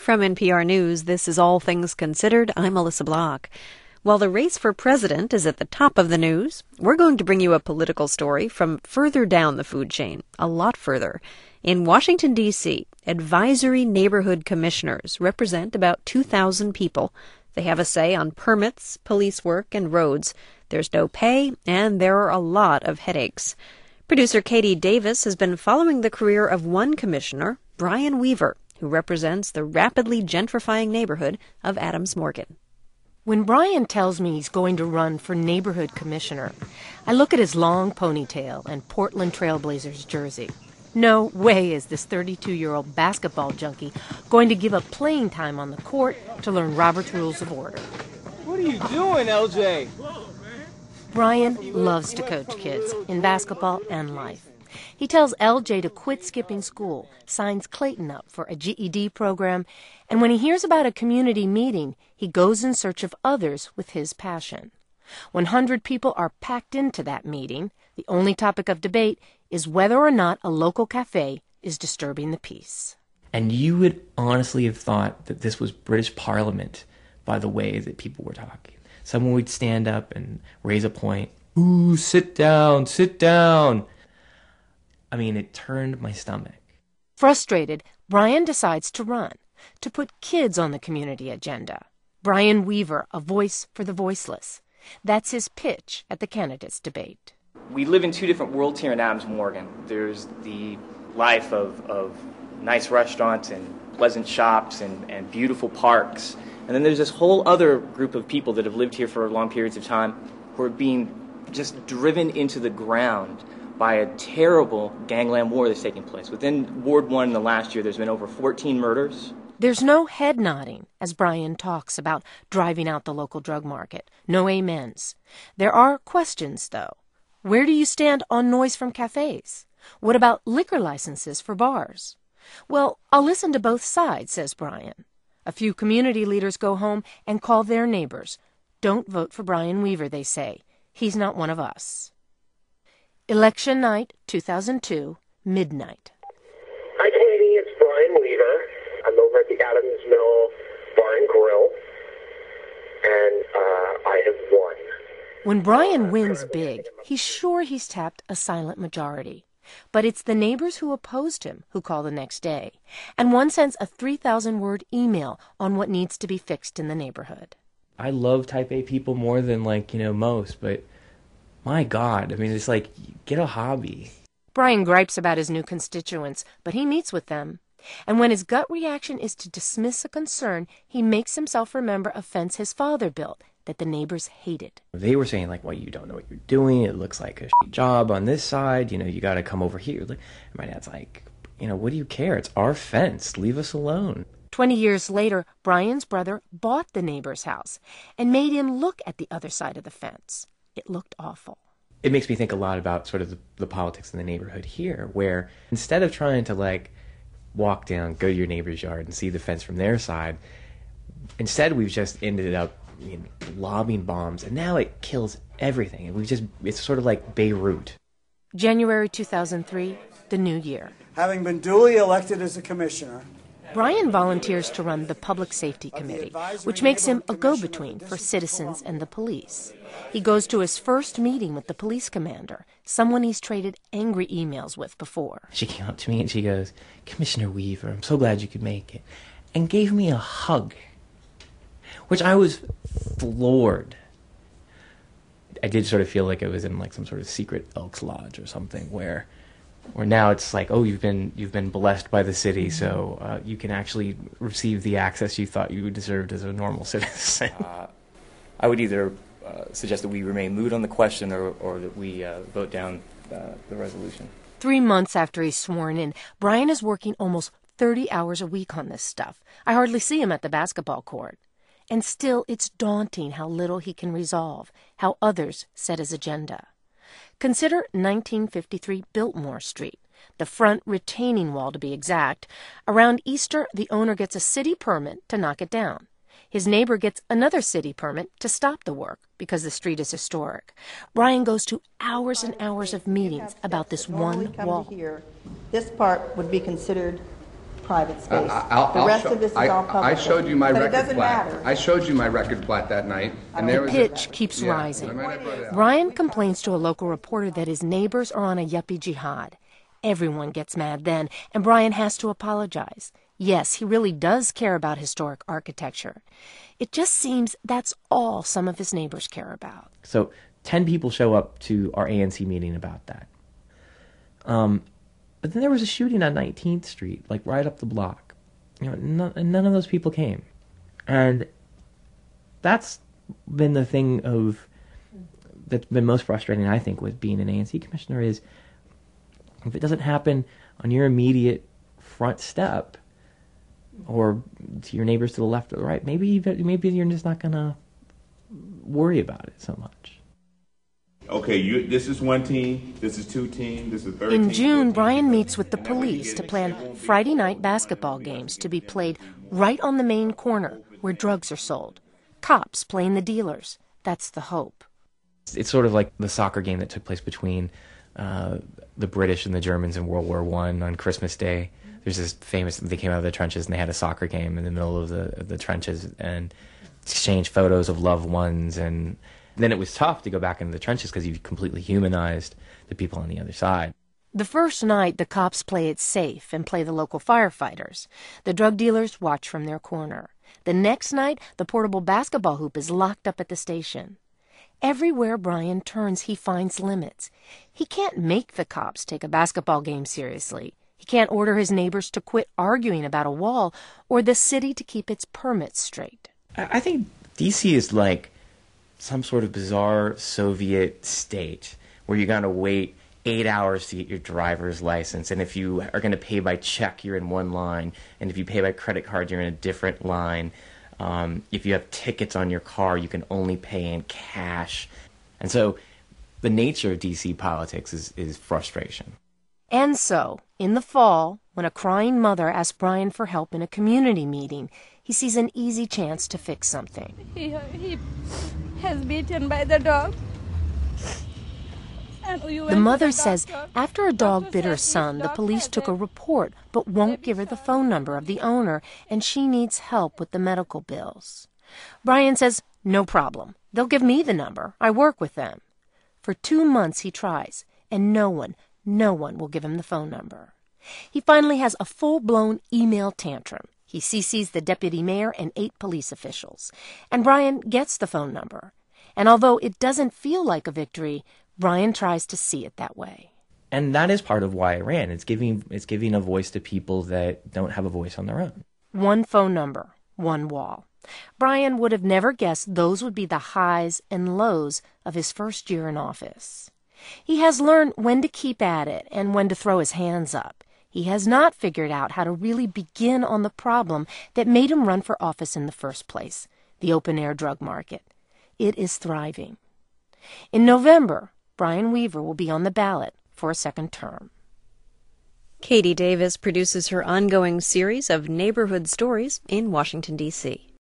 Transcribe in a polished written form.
From NPR News, this is All Things Considered. I'm Melissa Block. While the race for president is at the top of the news, we're going to bring you a political story from further down the food chain, a lot further. In Washington, D.C., advisory neighborhood commissioners represent about 2,000 people. They have a say on permits, police work, and roads. There's no pay, and there are a lot of headaches. Producer Katie Davis has been following the career of one commissioner, Brian Weaver, who represents the rapidly gentrifying neighborhood of Adams Morgan. When Brian tells me he's going to run for neighborhood commissioner, I look at his long ponytail and Portland Trail Blazers jersey. No way is this 32-year-old basketball junkie going to give up playing time on the court to learn Robert's Rules of Order. What are you doing, LJ? Brian loves to coach kids in basketball and life. He tells LJ to quit skipping school, signs Clayton up for a GED program, and when he hears about a community meeting, he goes in search of others with his passion. 100 people are packed into that meeting. The only topic of debate is whether or not a local cafe is disturbing the peace. And you would honestly have thought that this was British Parliament by the way that people were talking. Someone would stand up and raise a point. Ooh, sit down, sit down. I mean, it turned my stomach. Frustrated, Brian decides to run, to put kids on the community agenda. Brian Weaver, a voice for the voiceless. That's his pitch at the candidates' debate. We live in two different worlds here in Adams Morgan. There's the life of nice restaurants and pleasant shops and beautiful parks. And then there's this whole other group of people that have lived here for long periods of time who are being just driven into the ground by a terrible gangland war that's taking place. Within Ward 1 in the last year, there's been over 14 murders. There's no head nodding as Brian talks about driving out the local drug market. No amens. There are questions, though. Where do you stand on noise from cafes? What about liquor licenses for bars? Well, I'll listen to both sides, says Brian. A few community leaders go home and call their neighbors. Don't vote for Brian Weaver, they say. He's not one of us. Election night, 2002, midnight. Hi, Katie. It's Brian Weaver. I'm over at the Adams Mill Bar and Grill, and I have won. When Brian wins big, he's sure he's tapped a silent majority. But it's the neighbors who opposed him who call the next day, and one sends a 3,000-word email on what needs to be fixed in the neighborhood. I love Type A people more than, most, but my God, I mean, it's like, get a hobby. Brian gripes about his new constituents, but he meets with them. And when his gut reaction is to dismiss a concern, he makes himself remember a fence his father built that the neighbors hated. They were saying, well, you don't know what you're doing. It looks like a shitty job on this side. You got to come over here. And my dad's like, what do you care? It's our fence. Leave us alone. 20 years later, Brian's brother bought the neighbor's house and made him look at the other side of the fence. It looked awful. It makes me think a lot about sort of the politics in the neighborhood here, where instead of trying to walk down, go to your neighbor's yard and see the fence from their side, instead we've just ended up lobbing bombs, and now it kills everything. It's sort of like Beirut. January 2003, the new year. Having been duly elected as a commissioner, Brian volunteers to run the Public Safety Committee, which makes him a go-between for citizens and the police. He goes to his first meeting with the police commander, someone he's traded angry emails with before. She came up to me and she goes, "Commissioner Weaver, I'm so glad you could make it," and gave me a hug, which I was floored. I did sort of feel like I was in some sort of secret Elks Lodge or something where now it's like, oh, you've been blessed by the city, so you can actually receive the access you thought you deserved as a normal citizen. I would either suggest that we remain moot on the question or that we vote down the resolution. 3 months after he's sworn in, Brian is working almost 30 hours a week on this stuff. I hardly see him at the basketball court. And still, it's daunting how little he can resolve, how others set his agenda. Consider 1953 Biltmore Street, the front retaining wall to be exact. Around Easter, the owner gets a city permit to knock it down. His neighbor gets another city permit to stop the work because the street is historic. Brian goes to hours and hours of meetings about this one wall. This part would be considered private space. The rest of this is all public. I showed you my record doesn't plat. matter. I showed you my record plat that night. And there The was pitch keeps rising. Brian complains to a local reporter that his neighbors are on a yuppie jihad. Everyone gets mad then, and Brian has to apologize. Yes, he really does care about historic architecture. It just seems that's all some of his neighbors care about. So 10 people show up to our ANC meeting about that. But then there was a shooting on 19th Street, like right up the block. You know, none of those people came. And that's been the thing that's been most frustrating, I think, with being an ANC commissioner is if it doesn't happen on your immediate front step or to your neighbors to the left or the right, maybe you're just not going to worry about it so much. Okay, this is one team, this is two teams, this is 13. In June, Brian meets with the police to plan Friday night basketball games to be played right on the main corner where drugs are sold. Cops playing the dealers. That's the hope. It's sort of like the soccer game that took place between the British and the Germans in World War I on Christmas Day. There's this famous, they came out of the trenches and they had a soccer game in the middle of the trenches and exchanged photos of loved ones. And then it was tough to go back into the trenches because you completely humanized the people on the other side. The first night, the cops play it safe and play the local firefighters. The drug dealers watch from their corner. The next night, the portable basketball hoop is locked up at the station. Everywhere Brian turns, he finds limits. He can't make the cops take a basketball game seriously. He can't order his neighbors to quit arguing about a wall or the city to keep its permits straight. I think D.C. is like some sort of bizarre Soviet state where you got to wait 8 hours to get your driver's license, and if you are going to pay by check, you're in one line, and if you pay by credit card, you're in a different line. If you have tickets on your car, you can only pay in cash. And so the nature of D.C. politics is frustration. And so, in the fall, when a crying mother asks Brian for help in a community meeting, he sees an easy chance to fix something. He has beaten by the dog. The mother says after a dog bit her son, the police took a report but won't give her the phone number of the owner, and she needs help with the medical bills. Brian says, no problem. They'll give me the number. I work with them. For 2 months he tries, and no one will give him the phone number. He finally has a full-blown email tantrum. He CCs the deputy mayor and 8 police officials. And Brian gets the phone number. And although it doesn't feel like a victory, Brian tries to see it that way. And that is part of why I ran. It's giving a voice to people that don't have a voice on their own. 1 phone number, 1 wall. Brian would have never guessed those would be the highs and lows of his first year in office. He has learned when to keep at it and when to throw his hands up. He has not figured out how to really begin on the problem that made him run for office in the first place, the open-air drug market. It is thriving. In November, Brian Weaver will be on the ballot for a second term. Katie Davis produces her ongoing series of neighborhood stories in Washington, D.C.